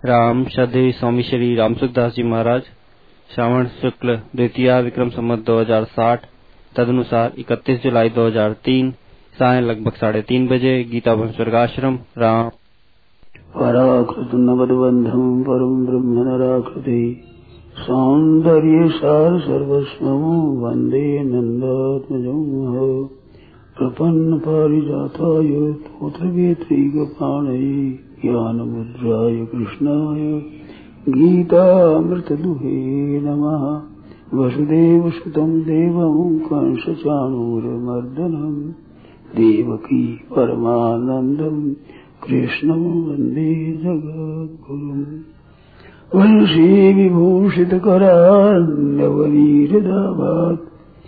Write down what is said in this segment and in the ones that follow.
राम श्रद्धेय स्वामी श्री राम सुखदास जी महाराज श्रावण शुक्ल द्वितीया विक्रम संवत 2060 तदनुसार 31 जुलाई 2003 साय लगभग 3:30 बजे गीता भवन स्वर्गाश्रम राम। पराकृत नवदबंधम परम ब्रह्म नराकृति सौंदर्य सार सर्वस्वं वंदे नंदात्मजं प्रपन्न पारिजाताय तोत्रवेत्रैकपाणये ज्ञानमुद्राय कृष्णाय गीतामृतदुहे नमः। वसुदेवसुतं देवं कंसचाणूरमर्दनं देवकी परमानन्दं कृष्णं वन्दे जगद्गुरुम्। वंशी विभूषितकरान्नवनीरदाभात्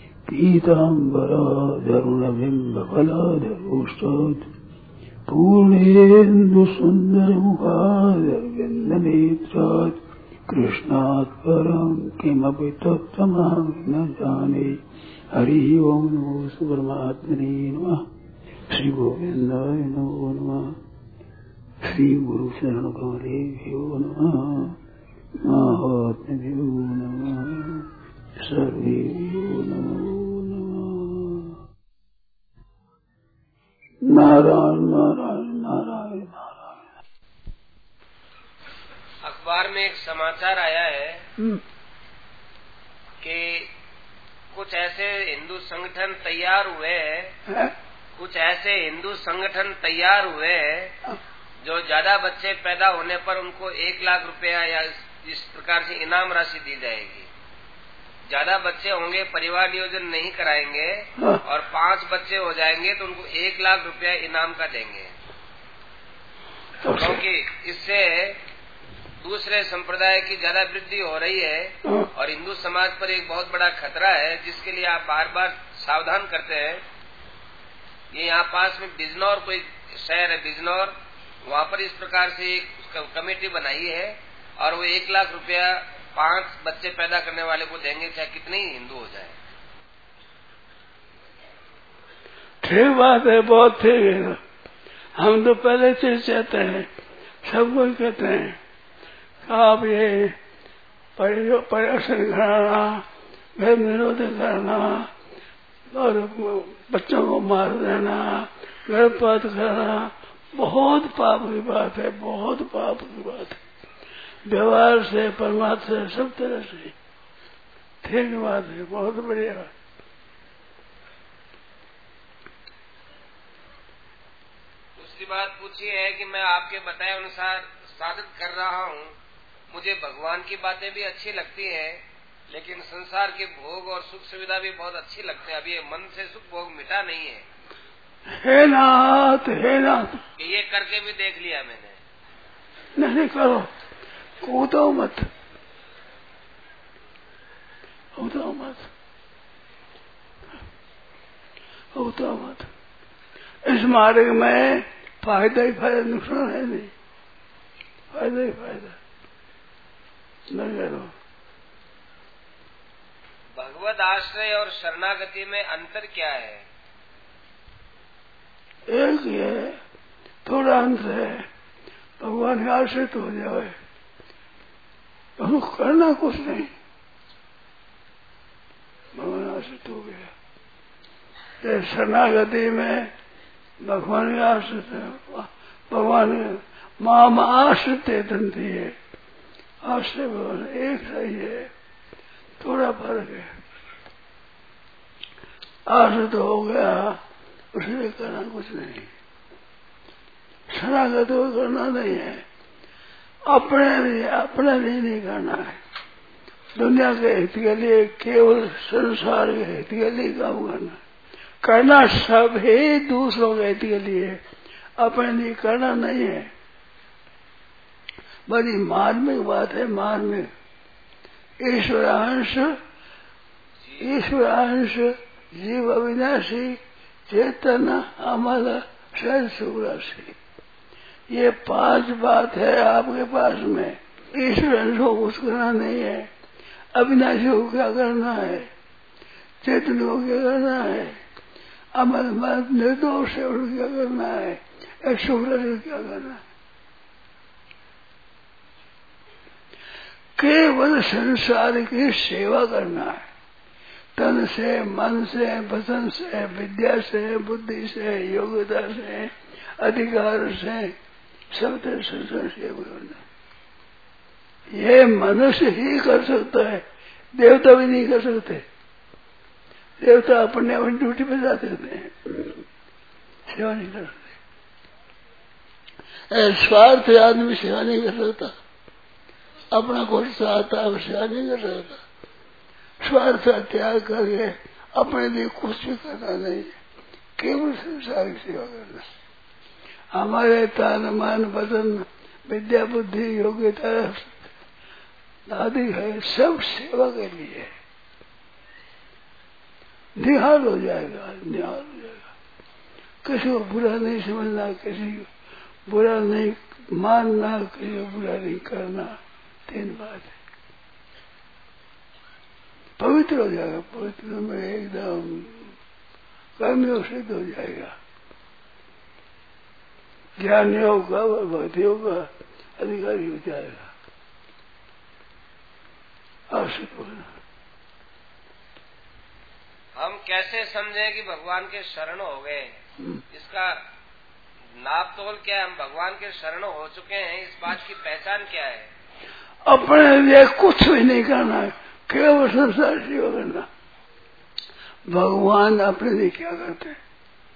पीताम्बराधरुणबिम्बफलाधरोष्टात् पूर्णेन्दुसुन्दरमुखादरविन्दनेत्रात् कृष्णात् परं किमपि तत्त्वमहं न जाने। हरिः ओं नमो परमात्मने नमः। श्री गोविन्दाय नमो नमः। श्री गुरु शरण कमलेभ्यो नमः। महात्म्यो नमः। सर्वेभ्यो नमो नमः। नारायण नारायण नारायण नारायण। अखबार में एक समाचार आया है कि कुछ ऐसे हिंदू संगठन तैयार हुए हैं, कुछ ऐसे हिंदू संगठन तैयार हुए हैं जो ज्यादा बच्चे पैदा होने पर उनको 1 लाख रुपया या इस प्रकार से इनाम राशि दी जाएगी। ज्यादा बच्चे होंगे, परिवार नियोजन नहीं कराएंगे और 5 बच्चे हो जाएंगे तो उनको 1 लाख रुपया इनाम का देंगे, क्योंकि इससे दूसरे संप्रदाय की ज्यादा वृद्धि हो रही है और हिंदू समाज पर एक बहुत बड़ा खतरा है, जिसके लिए आप बार बार सावधान करते हैं। ये यहाँ पास में बिजनौर कोई शहर है, बिजनौर, वहाँ पर इस प्रकार से एक कमेटी बनाई है और वो 1 लाख रुपया 5 बच्चे पैदा करने वाले को देंगे, चाहे कितने ही हिंदू हो जाए। ठीक बात है, बहुत ठीक है। हम तो पहले से चाहते हैं, सब कुछ कहते हैं आप ये पर्यवेक्षण कराना, घर विरोध करना और बच्चों को मार देना, गर्भपात करना बहुत पाप की बात है, बहुत पाप की बात है। व्यवहार से, परमात्मा से, सब तरह से ठीक बात है, बहुत बढ़िया बात। दूसरी बात पूछी है कि मैं आपके बताए अनुसार साधन कर रहा हूँ, मुझे भगवान की बातें भी अच्छी लगती हैं, लेकिन संसार के भोग और सुख सुविधा भी बहुत अच्छी लगते हैं। अभी ये मन से सुख भोग मिटा नहीं है। हे नाथ, हे नाथ, ये करके भी देख लिया मैंने। नहीं करो, कूदो मत, कूदो मत, कूदो मत। इस मार्ग में फायदा ही फायदा, नुकसान है नहीं, फायदा ही फायदा। नहीं करो। भगवत आश्रय और शरणागति में अंतर क्या है? एक ही है, थोड़ा अंतर है। भगवान के आश्रित हो जाए, तो करना कुछ नहीं, भगवान आश्रित हो गया। शरणागति में भगवान के आश्रित है, भगवान माम आश्रित दंती है, आश्रय भगवान एक सही है, थोड़ा फर्क है। आश्रित हो गया उसने करना कुछ नहीं, शरणागत को करना नहीं है, अपने लिए नहीं करना है। दुनिया के हित के लिए, केवल संसार के हित के लिए काम करना सब है, दूसरों के हित के लिए, अपने लिए करना नहीं है। बड़ी मार्मिक बात है, मार्मिक। ईश्वरांश जीव अविनाशी चेतना हमारा सहज सुराशी, ये 5 बात है आपके पास में। ईश्वर अंश को कुछ करना नहीं है, अविनाशी को क्या करना है, चेतन को क्या करना है, अमर निर्दोष है उनको क्या करना है, शुक्र को क्या करना है। केवल संसार की सेवा करना है, तन से, मन से, वचन से, विद्या से, बुद्धि से, योग्यता से, अधिकार से, सब तरह संसार सेवा करना। ये मनुष्य ही कर सकता है, देवता भी नहीं कर सकते। देवता अपने अपनी ड्यूटी पे जाते रहते हैं, सेवा नहीं कर सकते। स्वार्थ आदमी सेवा नहीं कर सकता, अपना कुछ चाहता है सेवा नहीं कर सकता। स्वार्थ का त्याग करके अपने लिए कुछ भी करना नहीं, केवल संसार की सेवा करना। हमारे तन मन वचन विद्या बुद्धि योग्यता आदि है, सब सेवा के लिए। निहाल हो जाएगा, निहाल हो जाएगा। किसी को बुरा नहीं समझना, किसी को बुरा नहीं मानना, किसी को बुरा नहीं करना, 3 बात है। पवित्र हो जाएगा, पवित्र में एकदम कर्मयोग सिद्ध हो जाएगा। ज्ञान योग का, भक्ति योग का अधिकारी हो जाएगा। आवश्यक होना। हम कैसे समझें कि भगवान के शरण हो गए? इसका नाप तोल क्या है? हम भगवान के शरण हो चुके हैं, इस बात की पहचान क्या है? अपने लिए कुछ भी नहीं करना है, केवल संसार सेवा करना। भगवान अपने लिए क्या करते हैं?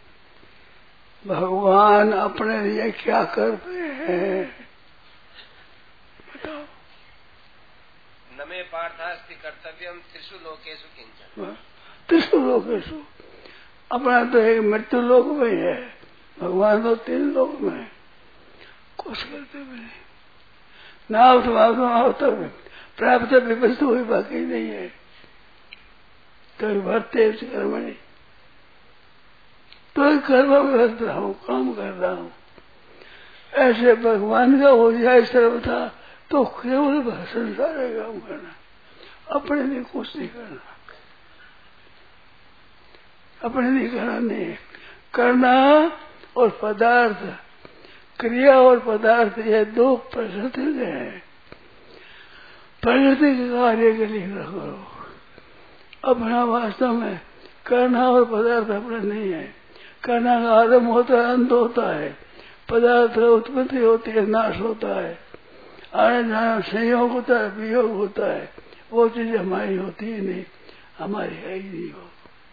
भगवान अपने लिए क्या करते हैं बताओ। नमे पार्थास्ति कर्तव्यम त्रिषु लोकेषु किंचन। त्रिषु लोकेषु, अपना तो एक मृत्यु लोक में है, भगवान तो 3 लोक में है। कुछ करते भी नहीं, ना प्राप्त विवस्तु हुई बाकी नहीं है। तो भरते कर्म नहीं, तो कर्म में व्यस्त रहा हूँ, काम कर रहा हूँ। ऐसे भगवान का हो जाए सर्वथा तो केवल संसार का काम करना, अपने लिए कुछ नहीं करना, अपने लिए करना नहीं करना। और पदार्थ, क्रिया और पदार्थ, ये 2 प्रकृति हैं। प्रकृति के कार्य के लिए करो, अपना वास्तव में करना और पदार्थ अपना नहीं है। करना का आरंभ होता है, अंत होता है, पदार्थ का उत्पत्ति होती है, नाश होता है, आने जाना संयोग होता है, वियोग होता है। वो चीज हमारी होती ही नहीं, हमारी है ही नहीं। हो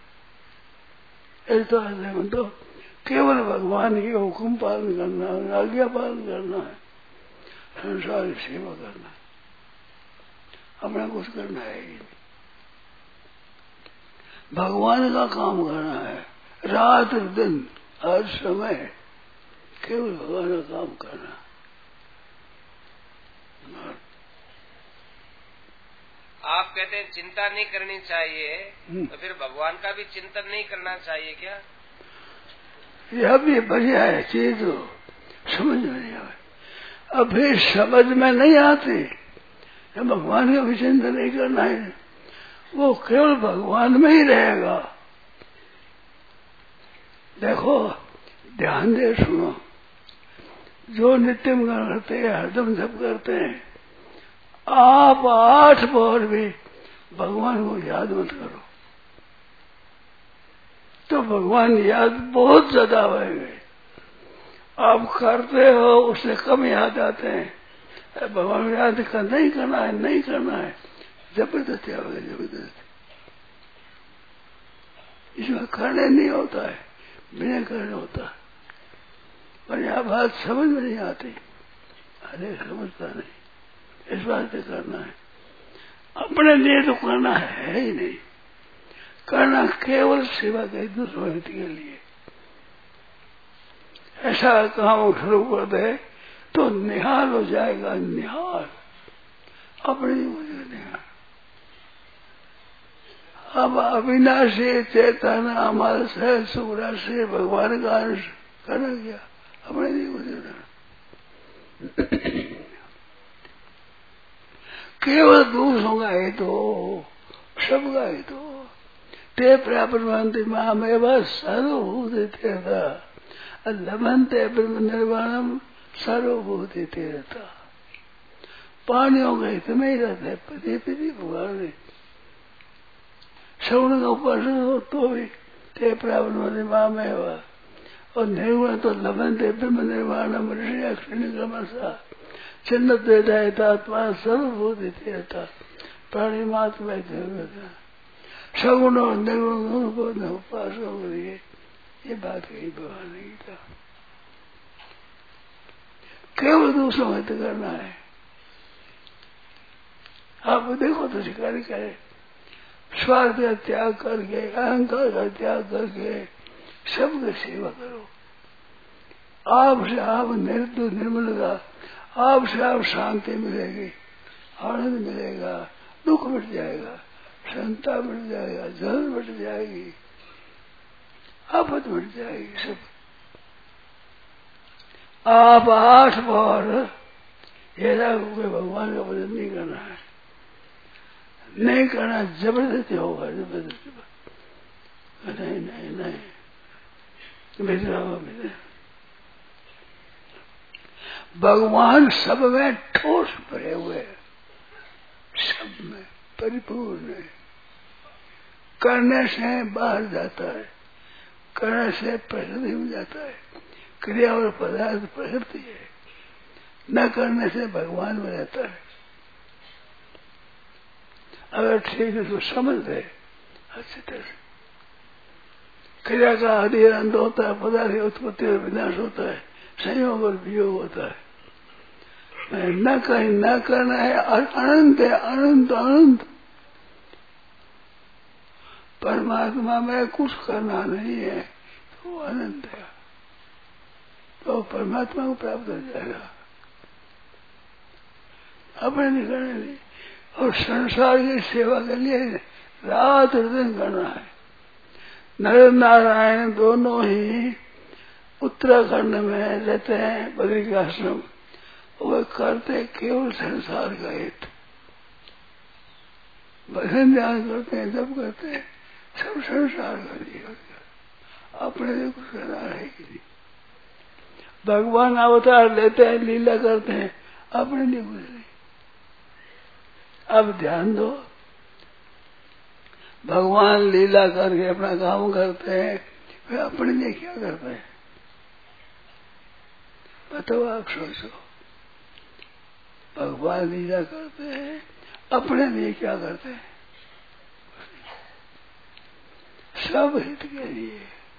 ऐसा तो केवल भगवान के हुक्म पालन करना है, आज्ञा पालन करना है, संसार की सेवा करना है, अपना कुछ करना है ही नहीं। भगवान का काम करना है, रात दिन हर समय केवल भगवान का काम करना। आप कहते हैं चिंता नहीं करनी चाहिए, तो फिर भगवान का भी चिंतन नहीं करना चाहिए क्या? यह भी बढ़िया है चीज, समझ में नहीं आए, अभी समझ में नहीं आती। भगवान का भी चिंतन नहीं करना है, वो केवल भगवान में ही रहेगा। देखो ध्यान दे सुनो, जो नित्य करते हैं, हरदम जप करते हैं, आप 8 बार भी भगवान को याद मत करो तो भगवान याद बहुत ज्यादा आएंगे। आप करते हो उससे कम याद आते हैं। भगवान याद करना ही करना है, नहीं करना है, जबरदस्ती आएगा, जबरदस्ती। इसमें करने नहीं होता है, बिना करने होता है। पर यह बात समझ में नहीं आती, अरे समझता नहीं, इस बात से करना है। अपने लिए तो करना है ही नहीं, करना केवल सेवा के दूसरे व्यक्ति के लिए। ऐसा काम शुरू कर दे तो निहाल हो जाएगा, निहाल, अपने निहाल। अब अविनाशी चेतन अमर से सूरा से भगवान का अंश करना गया, अपने लिए गुजरना। केवल दूसरों का ही तो, सबका ही तो। ते प्राप्तवन्ति मामेव सर्वभूते तीर्थ लभन्ते ब्रह्म निर्वाणम सर्वभूते तीर्थ। पानियों के हित में ही रहते हैं, पति पति भगवान ने श्रवण का उपासन हो तो भी ते प्रावण माँ में हुआ और निर्गुण तो लभन ते ब्रह्म निर्वाण मनुष्य अक्षण क्रमशः चिन्ह देता सर्वभूत था प्राणी मात्र में सगुण और निर्गुण को उपासना करिए, ये बात कही भगवान ने था। केवल दूसरों हित करना है। आप देखो तो शिकारी करे, स्वार्थ का त्याग करके, अहंकार का त्याग करके सबकी सेवा करो। आपसे आप निर्मलता, आपसे आप शांति मिलेगी, आनंद मिलेगा, दुख मिट जाएगा, संता मिट जाएगा, जल मिट जाएगी, आफत मिट जाएगी सब। आप 8 बार ये भगवान का भजन नहीं करना है, नहीं करना, जबरदस्ती होगा, जबरदस्ती। नहीं नहीं नहीं मित्र भगवान सब में ठोस भरे हुए हैं, सब में परिपूर्ण है। करने से बाहर जाता है, करने से प्रकृति में जाता है। क्रिया और पदार्थ प्रकृति है, न करने से भगवान में रहता है। अगर ठीक है तो समझ रहे अच्छी तरह से। क्रिया का आदि अंत होता है, पदार्थ की उत्पत्ति और विनाश होता है, संयोग और वियोग होता है। न कहीं न करना है, अनंत है, अनंत अनंत। परमात्मा में कुछ करना नहीं है तो अनंत है, तो परमात्मा को प्राप्त हो जाएगा। अपने नहीं करने नहीं। और संसार की सेवा के लिए रात दिन करना है। नर नारायण दोनों ही उत्तराखंड में रहते हैं, बद्री का आश्रम। वो करते केवल संसार का हित, भजन ध्यान करते हैं, जब करते हैं सब संसार का लिए, अपने लिए कुछ करना है कि नहीं। भगवान अवतार लेते हैं, लीला करते हैं, अपने लिए कुछ नहीं। अब ध्यान दो, भगवान लीला करके अपना काम करते हैं, वे अपने लिए क्या करते हैं बताओ, आप सोचो। भगवान लीला करते हैं, अपने लिए क्या करते हैं? सब हित के लिए।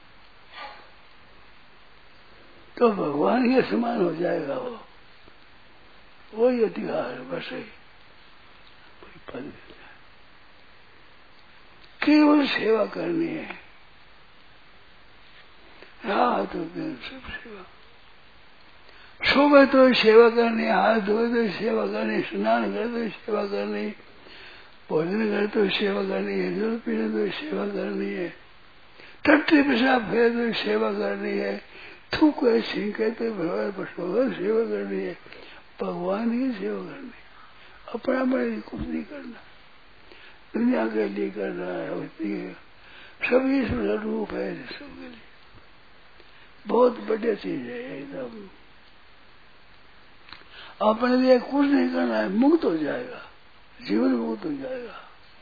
तो भगवान के समान हो जाएगा वही अधिकार बस ही पद केवल सेवा करनी है, रात दिन सब सेवा। सुबह तो सेवा करनी, हाथ धोए तो सेवा करनी, स्नान करे तो सेवा करनी, भोजन करे तो सेवा करनी है, जल पीने तो सेवा करनी है, टट्टी पेशाब फेरे तो सेवा करनी है, थूके छींके तो भगवान पशुओं सेवा करनी है। भगवान की सेवा करनी, अपना अपने कुछ नहीं करना, दुनिया के लिए करना है। सब ईश्वर रूप है सबके लिए, बहुत बढ़िया चीज है एकदम। अपने लिए कुछ नहीं करना है, मुक्त हो जाएगा, जीवन मुक्त हो जाएगा।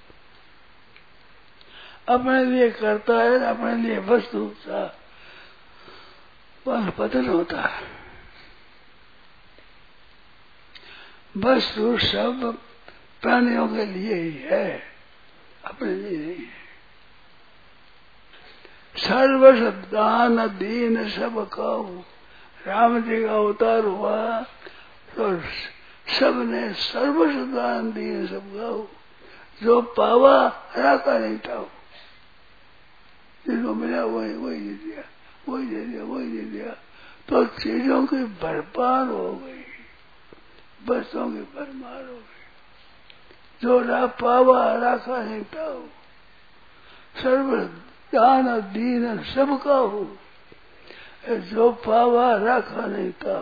अपने लिए करता है, अपने लिए वस्तु का पतन होता है। वस्तु सब प्राणियों के लिए ही है, अपने लिए नहीं है। सर्व दान दीन सब कहूं, राम जी का अवतार हुआ तो सबने सर्वस्व दान दिए सब गाओ। जो पावा राका नहीं था, जिसको मिला वही दे दिया, वही दे दिया, वही दे दिया। तो चीजों की भरपार हो गई, बसों की भरमार हो गई। जो पावा राका नहीं था, सर्व दान दीन सबका हो। जो पावा राखा नहीं था,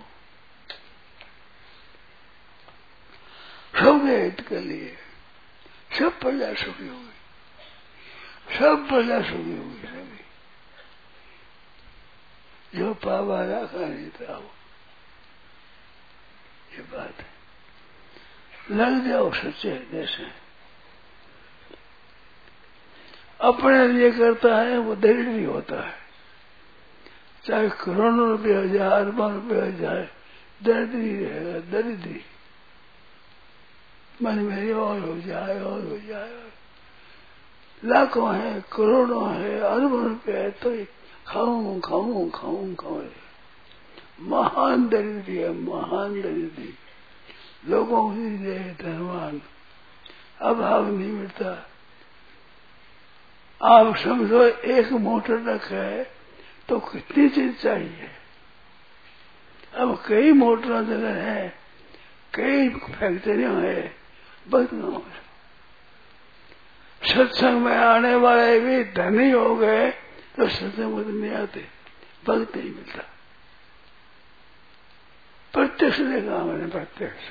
सबके हित के लिए, सब प्रजा सुखी होगी, सब प्रजा सुखी होगी। सभी जो पावा राखा नहीं था, ये बात है। लग जाओ सच्चे हृदय से। अपने लिए करता है वो दरिद्री होता है, चाहे करोड़ों रुपये हो जाए, अरबों रुपये हो जाए, दरिद्री रहेगा, दरिद्री। मन मेरी और हो जाए और हो जाए, लाखों है, करोड़ों है, अरबों रुपये है, तो खाऊं खाऊं खाऊं खाऊं, महान दरिद्री है, महान दरिद्री। लोगों की धनवान, अभाव नहीं मिलता। आप समझो एक मोटर रखा है तो कितनी चीज चाहिए। अब कई मोटर जगह है, कई फैक्ट्रियां है, बदनाम। सत्संग में आने वाले भी धनी हो गए तो सत्संग में नहीं आते, भक्त नहीं मिलता। प्रत्यक्ष देखा मैंने, प्रत्यक्ष।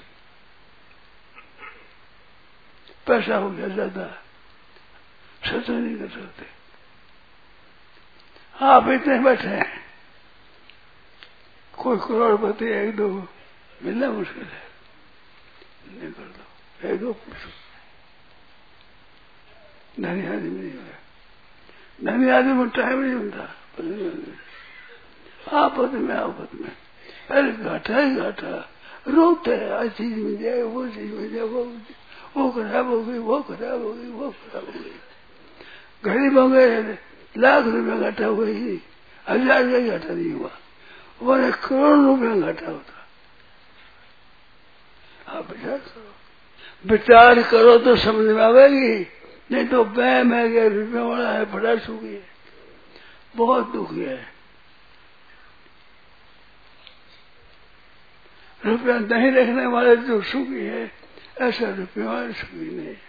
पैसा हो गया ज्यादा, सत्संग नहीं कर सकते। आप इतने बैठे हैं, कोई करोड़पति एक दो मिलना मुश्किल है, नहीं कर दो, एक दो पूछो। धनी आदमी नहीं होगा, धनी आदमी में टाइम नहीं होता। आपत में आपत में अरे घाटा ही घाटा, रोते हैं, आज चीज मिल जाए, वो चीज मिल जाए, वो खराब हो गई, वो खराब हो गई, वो खराब हो गई। गरीबों में लाख रुपया घाटा हुआ ही, 1000 का घाटा नहीं हुआ, वो करोड़ रुपया घाटा होता। आप विचार करो, विचार करो तो समझ में आवेगी, नहीं तो वहम है कि रुपया वाला है, बड़ा सुखी है, बहुत दुखी है। रुपया नहीं रखने वाले जो सुखी है, ऐसा रुपया वाले सुखी नहीं है।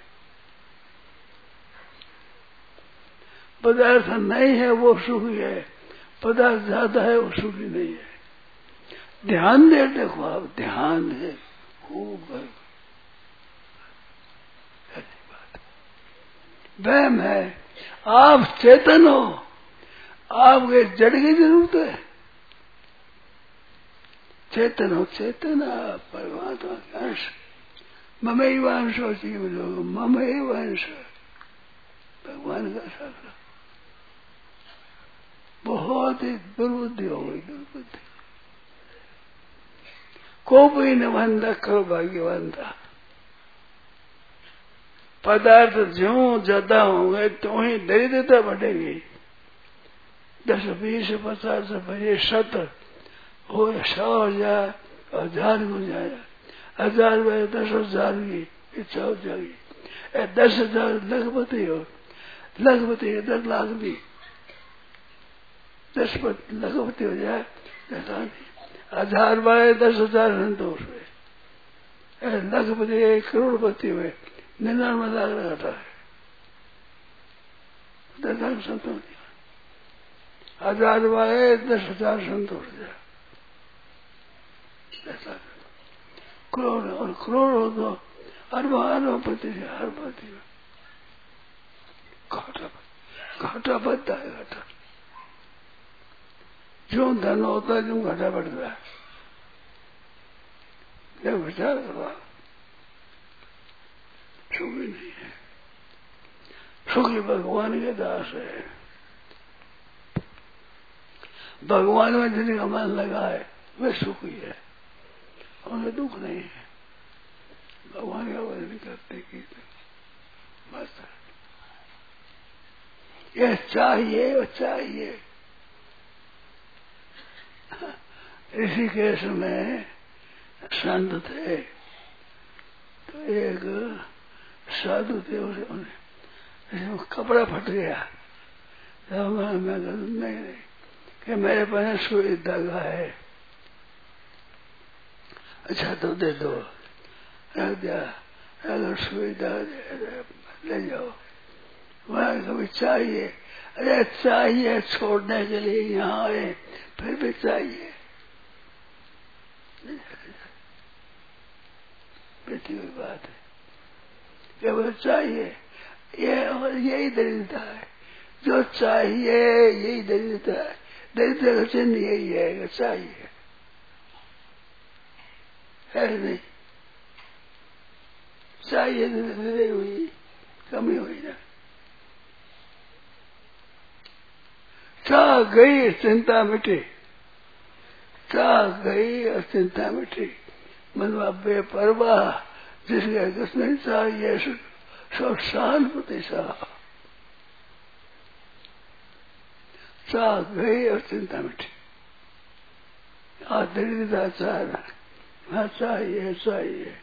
पदार्थ नहीं है वो सुखी है, पदार्थ ज्यादा है वो सुखी नहीं है। ध्यान दे, देखो आप ध्यान दे, खूब ऐसी बात वहम है। आप चेतन हो, आपके जड़ की जरूरत है। चेतन हो, चेतन आप परमात्मा के अंश, ममैवांशो जीव लोग, ममैवांश भगवान का साथ। बहुत ही दुर्बुद्धि हो गई, दुर्बुद्धि। को भी न बंधा करो भाग्यवान था। पदार्थ ज्यों ज्यादा होंगे तो ही दरिद्रता बढ़ेगी। 10, 20, 50, 100 हो, 100 हो जाए, 1000 हो जाए, 1000 में 10,000 की इच्छा हो जाएगी। 10,000 लखपति हो, लखपति 10 लाख भी, 10 लखपति हो जाए, 1000 बाय 10,000 संतोष हुए। लखपति करोड़पति हुए, 99 लाख घटा है, 10 लाख संतोष। 1000 बाय 10,000 संतोष हो जाए, 10 लाख। करोड़ और करोड़ हो तो अरबपति है, अरबपति में घाटा बढ़ता है, घाटा। जो धन होता है जो घाटा बढ़ता है। क्या विचार करो, सुखी नहीं है। सुखी भगवान के दास है। भगवान में जिनका मन लगा है वे सुखी है, उन्हें दुख नहीं है। भगवान का भजन करते की बस ये चाहिए, वो चाहिए। ऋषिकेश में संत थे, तो एक साधु थे, उन्हें कपड़ा फट गया। तो मैं नहीं कि मेरे पास सुई धागा है, अच्छा तो दे दो, रख दिया। अगर सुई धागा ले जाओ, वहां कभी चाहिए, अरे चाहिए छोड़ने के लिए यहाँ आए, फिर भी चाहिए। बेटी हुई बात है, केवल चाहिए, यही दरिद्रता है। जो चाहिए यही दरिद्रता है। दरिद्र का चिन्ह यही है, चाहिए है नहीं। चाहिए धीरे हुई कमी हुई ना। चाह गई चिंता मिटी, चाह गई और चिंता मिटी। मनवा बेपरवाह जिसके कुछ नहीं चाहिए सो शांति चाह, चाह गई और चिंता मिटी। दरिद्रता चाह हाँ चाहिए चाहिए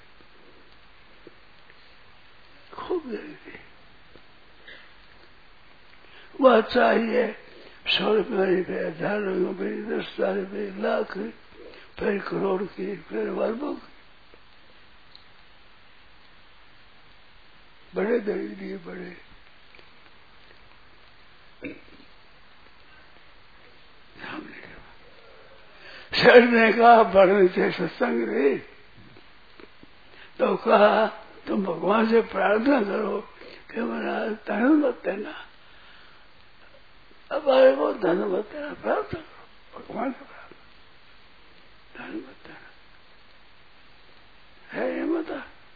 खूब दरिद्री, वह चाहिए 100 रुपये 1000 रुपये 10,000 रुपये 1 लाख फिर करोड़ की फिर अरबों की। बड़े दरिद्री बड़े शर ने कहा बढ़ने से सत्संग रे, तो कहा तुम भगवान से प्रार्थना करो कि मेरा धन मत देना, हमारे को धन मत देना, प्रार्थना करो भगवान से प्रार्थना, धन मत देना है ये मत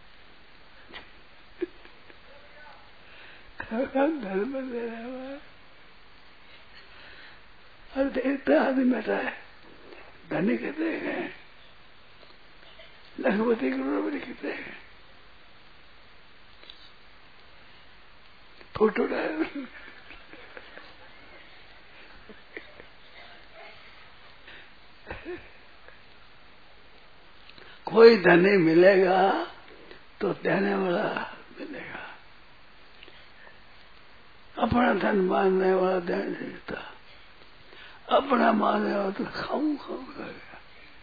धन मत देना। और देखता आदमी बैठा है धनी कहते हैं, लखपति करोड़पति कहते हैं, फोटो डाल कोई धनी मिलेगा तो देने वाला मिलेगा, अपना धन मानने वाला दे नहीं देता, अपना मानने वाला तो खाऊं करेगा।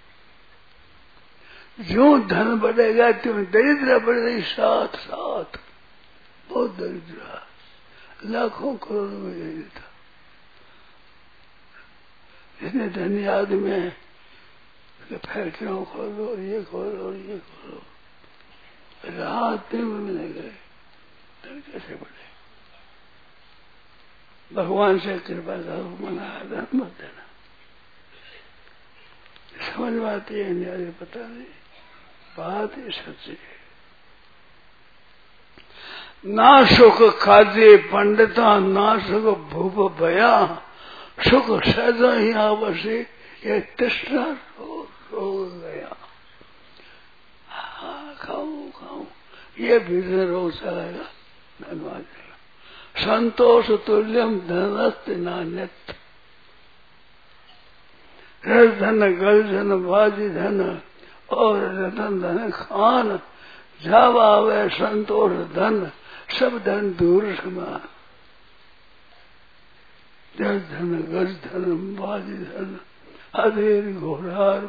जो धन बढ़ेगा त्यों दरिद्र बढ़ेगी साथ साथ, बहुत दरिद्र लाखों करोड़ों में दरिद्र। इतने धनी आदमी है कि फैक्ट्रियों खोलो और ये खोलो और ये खोलो, रात दिन में मिले गए धन कैसे बढ़े। भगवान से कृपा करो, मना धन मत देना। समझ में आती है नहीं पता नहीं, बात ही सच्ची है। ना सुख खाद्य पंडिता, ना सुख भूप भया, सुख सहज ही आवश्य, ये तृष्णा रोग गया। हाँ खाऊं खाऊं, ये भीतर रोग चलेगा, धन्यवाद। संतोष तुल्यम धनस्त नान्यत, रस धन गल धन बाजी धन और रतन धन खान, जब आवे संतोष धन सब धन दूर समान। रस धन गज धन बाजी धन अधेर घोड़ार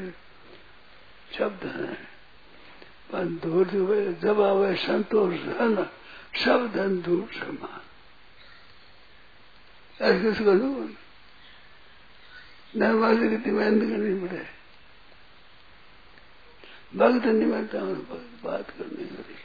सब धन है, पर दूर जब आवे संतोष धन सब धन दूर समान। ऐसे किसको दूर धनवासी की मेहनत करनी पड़े, भक्त नहीं मिलता भक्त बात करने के लिए,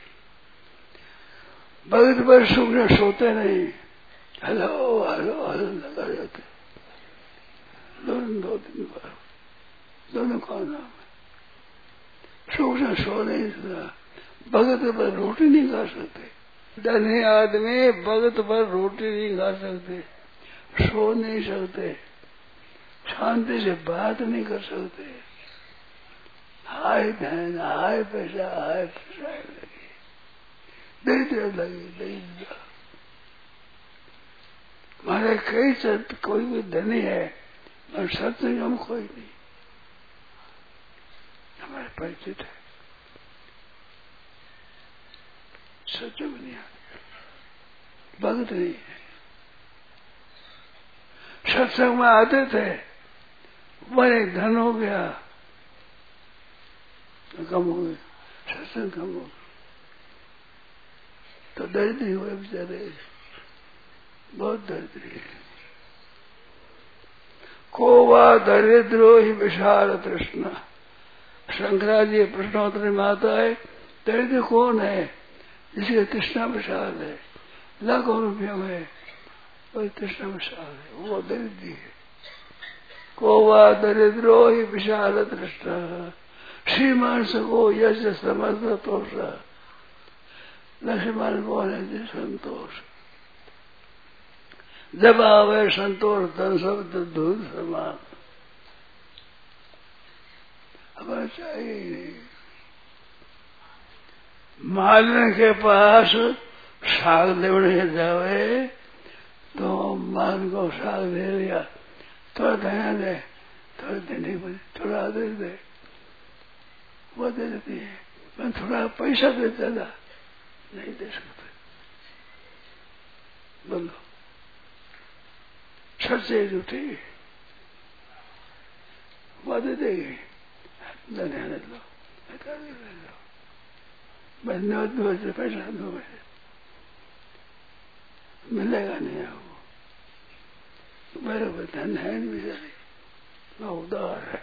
भक्त पर सुख न सोते नहीं, हेलो हेलो हेलो लगा जाते 2 दिन पर, दोनों का नाम है। सुख न सो नहीं सकता, भगत पर रोटी नहीं खा सकते। धनी आदमी भगत पर रोटी नहीं खा सकते, सो नहीं सकते, शांति से बात नहीं कर सकते। हाय धन हाय पैसा लगी, दरिद्र लगी दरिद्र। हमारे कई संत कोई भी धनी है और सत्संग हम कोई नहीं, हमारे परिचित है, सत्संग नहीं आते, भगत नहीं है। सत्संग में आते थे, बड़े धन हो गया तो कम हो गया, सत्संग कम हो गया तो दरिद्री हुए बेचारे, बहुत दरिद्री। कोवा दरिद्रो ही विशाल तृष्णा। शंकराचार्य प्रश्नोत्तरी में आता है, दरिद्र कौन है जिसकी तृष्णा विशाल है, लाखों रुपयों में कोई तृष्णा विशाल है, वो दरिद्री है। कोवा दरिद्रो ही विशाल तृष्णा, श्रीमान सको यश समर्थ तोषा। लक्ष्मण बोले जी संतोष, जब आवे संतोष धन शब्द दूध समान, हमें चाहिए ही नहीं। मालन के पास साग लेने जावे तो मान को साग दे दिया, थोड़ा धनिया दे, थोड़ा धनिया थोड़ा दे, वो दे देती है। मैं थोड़ा पैसा दे ज्यादा नहीं दे सकते। बोलो सच्चे झूठी वो दे देगी, धनिया दे लो, ले लो, मैं 2 बजे पैसा 2 बजे मिलेगा नहीं आपको। मेरे को धन है नहीं बेचारी, मैं उदार है।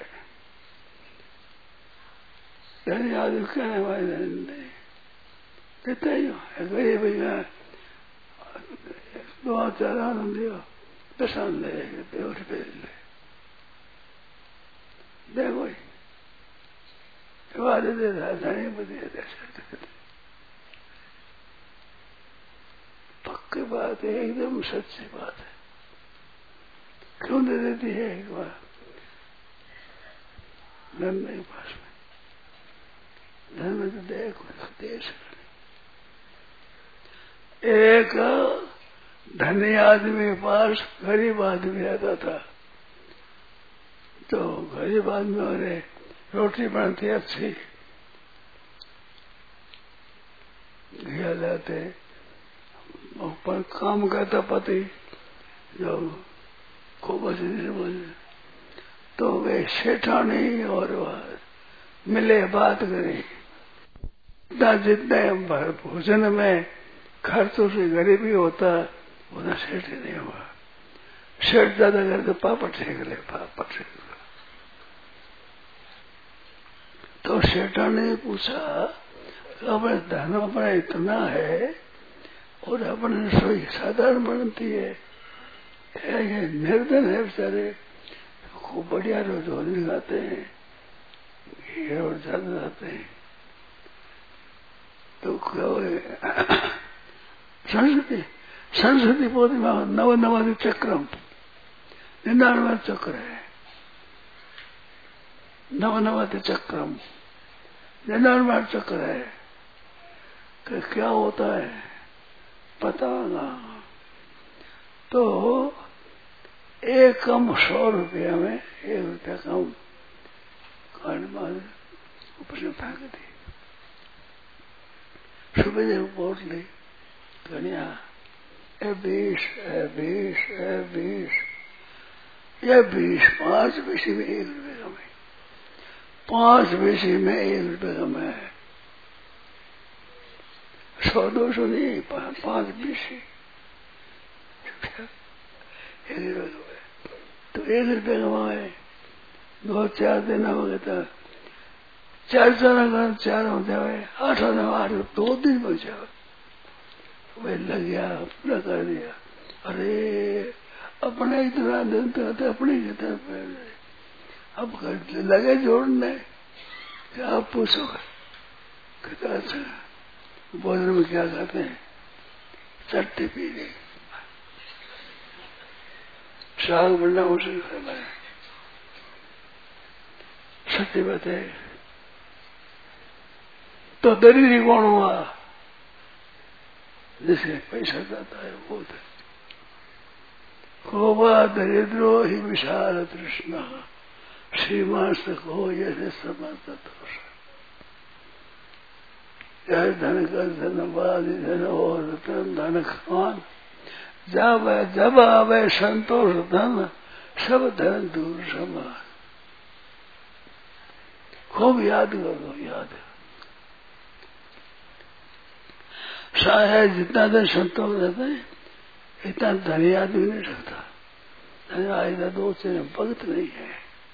धनी आदमी कहने वाले धन नहीं देते ही हो। गरीब भैया 2-4 आनंद दियो, 10 आनंद ले, 2 रुपये ले, देखो वादे दे रहा, धनी बदे पक्की बात है, एकदम सच्ची बात है। क्यों दे देती है? एक बार धन नहीं पास में, धन में तो देखो देश एक धनी आदमी के पास गरीब आदमी आता था, तो गरीब आदमी और रोटी बनती अच्छी, घिया लाते, पर काम करता पति जो खूब अच्छी बोले, तो वे सेठानी और मिले बात करें, जितने भोजन में खर्चों से गरीबी होता उतना सेठ नहीं हुआ। सेठ ज्यादा करके पापड़ सेक ले, पापड़ सेक ले। तो सेठा ने पूछा, अपने धन अपना इतना है और अपने रसोई साधारण बनती है, ये निर्धन है बेचारे, खूब बढ़िया रोज भोजन खाते हैं, घी और ज्यादा खाते हैं। तो संस्कृति पोथी में 99 चक्रम 99 चक्र है, 99 चक्रम 99 चक्र है कि क्या होता है पता ना। तो एक कम 100 रुपया में 1 रुपया कम कान मार ऊपर से फेंक दी। सुबह जब वोट ली धनिया 20 ये 20 5 पैसे में 1 रुपये कम है, 5 पैसे में 1 रुपये कम है, 100-200 नहीं, 5 पैसे 1 रुपये कम है। तो 1 रुपये कमाए, 2-4 दिन हो गए तो 4 हो जाए, 8 हो जाए, 8 2 दिन बच जाए, वह लग गया, पूरा कर दिया। अरे अपने इतना दिन तो अपने कितना अब लगे जोड़ने, क्या आप पूछोगे कितना अच्छा भोजन में क्या खाते हैं, चट्टी पी रही, साग बनना उसे खाना है। सत्य बात है। तो दरिद्री कौन हुआ? जिसे पैसा जाता है वो कोबा दरिद्रो ही विशाल तृष्णा श्रीमान से हो जैसे समस्त दोष। यह धन का धनवाद धन और धन खान जब आवे संतोष धन सब धन दूर समान। खूब याद करो, याद शायद जितना दिन संतोष रहता है इतना धनी आदमी नहीं सकता। धनी आएगा 2-3 भक्त नहीं है,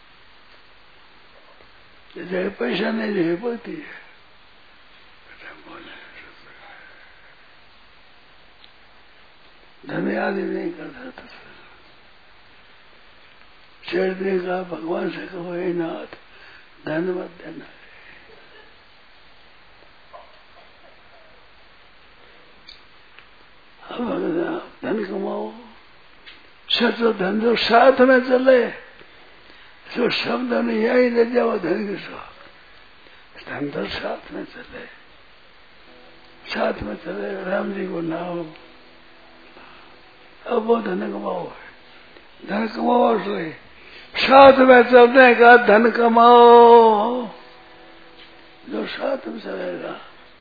जैसे पैसा नहीं जैसे भक्ति है। धनी आदमी नहीं कर सकता। शेर ने कहा भगवान से कहो हे नाथ धन मत देना, अब धन कमाओ, सचो धन जो साथ में चले, जो शब्द में यही ले जाओ धन के साथ, धन तो साथ में चले, साथ में चले। राम जी को नाम, अब वो धन कमाओ है, धन कमाओ से साथ में चलने का धन कमाओ, जो साथ में चलेगा